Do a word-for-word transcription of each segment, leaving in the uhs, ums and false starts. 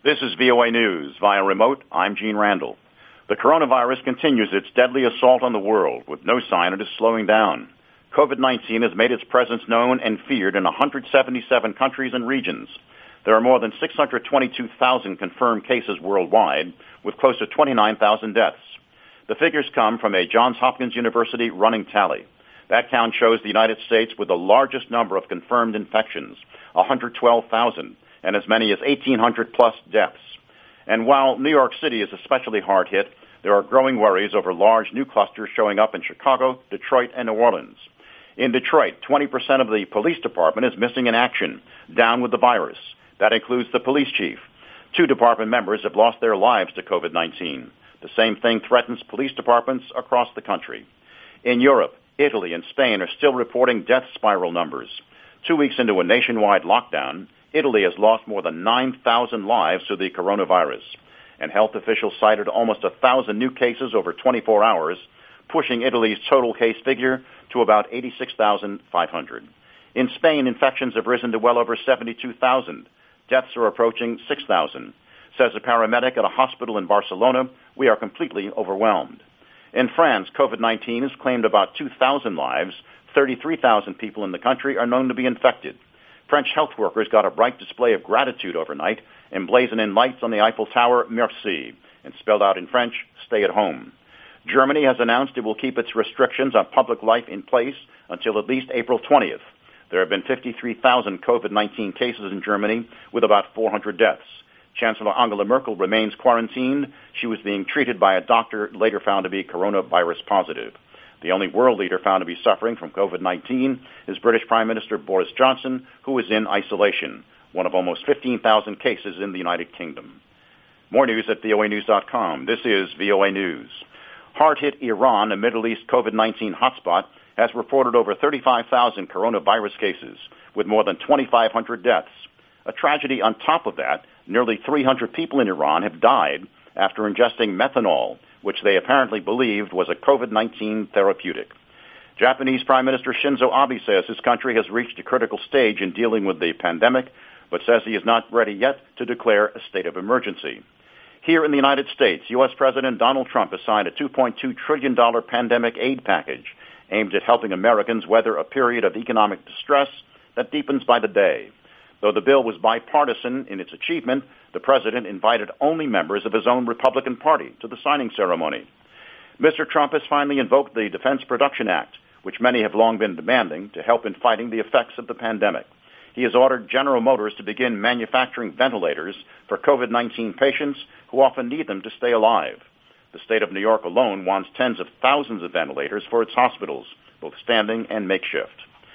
This is V O A News. Via remote, I'm Gene Randall. The coronavirus continues its deadly assault on the world with no sign it is slowing down. COVID nineteen has made its presence known and feared in one hundred seventy-seven countries and regions. There are more than six hundred twenty-two thousand confirmed cases worldwide, with close to twenty-nine thousand deaths. The figures come from a Johns Hopkins University running tally. That count shows the United States with the largest number of confirmed infections, one hundred twelve thousand, and as many as eighteen hundred plus deaths. And while New York City is especially hard hit, there are growing worries over large new clusters showing up in Chicago, Detroit, and New Orleans. In Detroit, twenty percent of the police department is missing in action, down with the virus. That includes the police chief. Two department members have lost their lives to COVID nineteen. The same thing threatens police departments across the country. In Europe, Italy and Spain are still reporting death spiral numbers. Two weeks into a nationwide lockdown, Italy has lost more than nine thousand lives to the coronavirus, and health officials cited almost one thousand new cases over twenty-four hours, pushing Italy's total case figure to about eighty-six thousand five hundred. In Spain, infections have risen to well over seventy-two thousand. Deaths are approaching six thousand. Says a paramedic at a hospital in Barcelona, we are completely overwhelmed. In France, COVID nineteen has claimed about two thousand lives. thirty-three thousand people in the country are known to be infected. French health workers got a bright display of gratitude overnight, emblazoned in lights on the Eiffel Tower, Merci, and spelled out in French, stay at home. Germany has announced it will keep its restrictions on public life in place until at least April twentieth. There have been fifty-three thousand COVID nineteen cases in Germany, with about four hundred deaths. Chancellor Angela Merkel remains quarantined. She was being treated by a doctor later found to be coronavirus positive. The only world leader found to be suffering from COVID nineteen is British Prime Minister Boris Johnson, who is in isolation, one of almost fifteen thousand cases in the United Kingdom. More news at V O A news dot com. This is V O A News. Hard-hit Iran, a Middle East COVID nineteen hotspot, has reported over thirty-five thousand coronavirus cases, with more than twenty-five hundred deaths. A tragedy on top of that, nearly three hundred people in Iran have died after ingesting methanol, which they apparently believed was a COVID nineteen therapeutic. Japanese Prime Minister Shinzo Abe says his country has reached a critical stage in dealing with the pandemic, but says he is not ready yet to declare a state of emergency. Here in the United States, U S President Donald Trump has signed a two point two trillion dollars pandemic aid package aimed at helping Americans weather a period of economic distress that deepens by the day. Though the bill was bipartisan in its achievement, the president invited only members of his own Republican Party to the signing ceremony. Mister Trump has finally invoked the Defense Production Act, which many have long been demanding to help in fighting the effects of the pandemic. He has ordered General Motors to begin manufacturing ventilators for COVID nineteen patients who often need them to stay alive. The state of New York alone wants tens of thousands of ventilators for its hospitals, both standing and makeshift.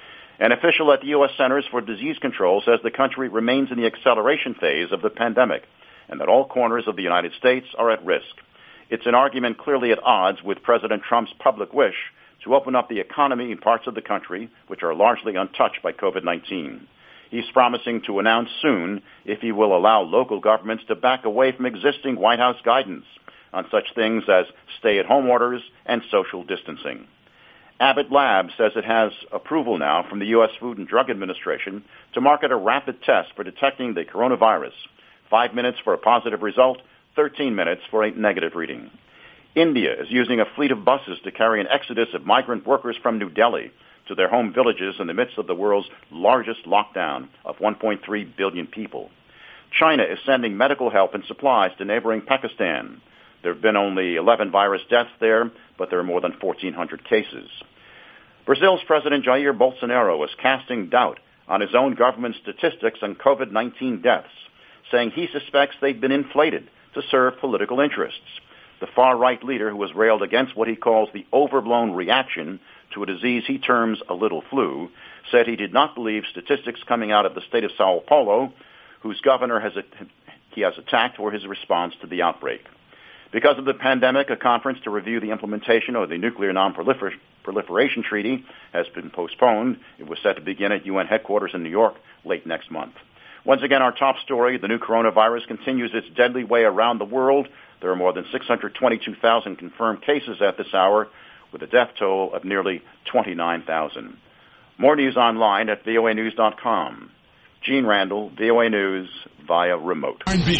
An official at the U S Centers for Disease Control says the country remains in the acceleration phase of the pandemic and that all corners of the United States are at risk. It's an argument clearly at odds with President Trump's public wish to open up the economy in parts of the country which are largely untouched by COVID nineteen. He's promising to announce soon if he will allow local governments to back away from existing White House guidance on such things as stay-at-home orders and social distancing. Abbott Labs says it has approval now from the U S Food and Drug Administration to market a rapid test for detecting the coronavirus. Five minutes for a positive result, thirteen minutes for a negative reading. India is using a fleet of buses to carry an exodus of migrant workers from New Delhi to their home villages in the midst of the world's largest lockdown of one point three billion people. China is sending medical help and supplies to neighboring Pakistan. There have been only eleven virus deaths there, but there are more than fourteen hundred cases. Brazil's President Jair Bolsonaro is casting doubt on his own government's statistics on COVID nineteen deaths, saying he suspects they've been inflated to serve political interests. The far-right leader, who has railed against what he calls the overblown reaction to a disease he terms a little flu, said he did not believe statistics coming out of the state of Sao Paulo, whose governor has he has attacked for his response to the outbreak. Because of the pandemic, a conference to review the implementation of the Nuclear Non-Proliferation Treaty has been postponed. It was set to begin at U N headquarters in New York late next month. Once again, our top story, the new coronavirus continues its deadly way around the world. There are more than six hundred twenty-two thousand confirmed cases at this hour, with a death toll of nearly twenty-nine thousand. More news online at V O A news dot com. Gene Randall, V O A News, via remote.